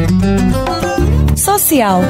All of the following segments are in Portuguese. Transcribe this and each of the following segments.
Social.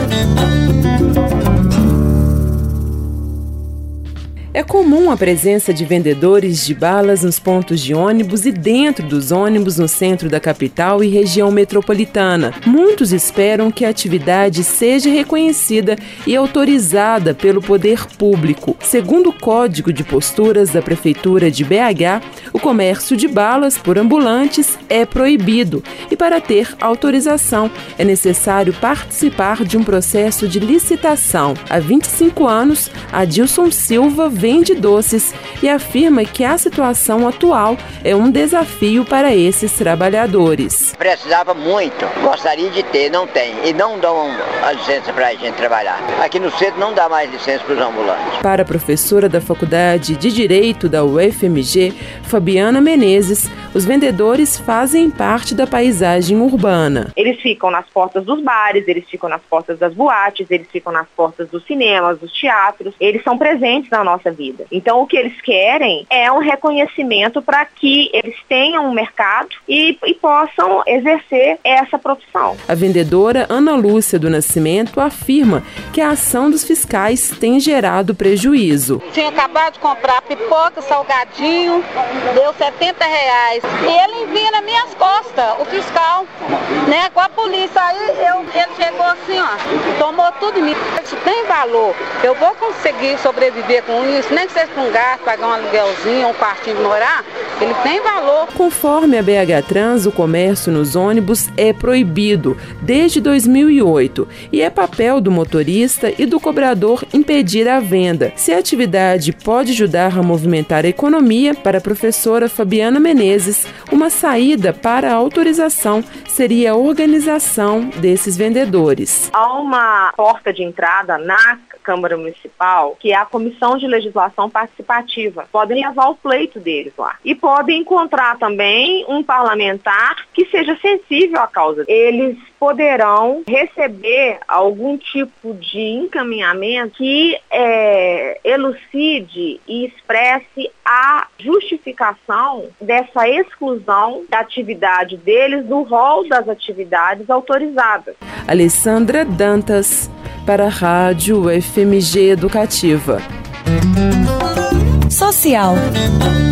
É comum a presença de vendedores de balas nos pontos de ônibus e dentro dos ônibus no centro da capital e região metropolitana. Muitos esperam que a atividade seja reconhecida e autorizada pelo poder público. Segundo o Código de Posturas da Prefeitura de BH, o comércio de balas por ambulantes é proibido e, para ter autorização, é necessário participar de um processo de licitação. Há 25 anos, Adilson Silva vende doces e afirma que a situação atual é um desafio para esses trabalhadores. Precisava muito, gostaria de ter, não tem, e não dão a licença para a gente trabalhar. Aqui no centro não dá mais licença para os ambulantes. Para a professora da Faculdade de Direito da UFMG, Fabiana Menezes, os vendedores fazem parte da paisagem urbana. Eles ficam nas portas dos bares, eles ficam nas portas das boates, eles ficam nas portas dos cinemas, dos teatros, eles são presentes na nossa vida. Então o que eles querem é um reconhecimento para que eles tenham um mercado e possam exercer essa profissão. A vendedora Ana Lúcia do Nascimento afirma que a ação dos fiscais tem gerado prejuízo. Tinha acabado de comprar pipoca, salgadinho, deu R$70. E ele envia nas minhas costas, o fiscal, né, com a polícia. Aí ele chegou assim, ó, tomou tudo em mim. Isso tem valor. Eu vou conseguir sobreviver com isso, nem que seja com um gasto, pagar um aluguelzinho, um quartinho de morar, ele tem valor. Conforme a BH Trans, o comércio nos ônibus é proibido desde 2008 e é papel do motorista e do cobrador impedir a venda. Se a atividade pode ajudar a movimentar a economia, para a professora Fabiana Menezes, uma saída para a autorização seria a organização desses vendedores. Há uma porta de entrada na Câmara Municipal, que é a Comissão de Legislação Participativa. Podem levar o pleito deles lá. E podem encontrar também um parlamentar que seja sensível à causa. Eles poderão receber algum tipo de encaminhamento que elucide e expresse a justificação dessa exclusão da atividade deles do rol das atividades autorizadas. Alessandra Dantas, para a Rádio UFMG Educativa. Social.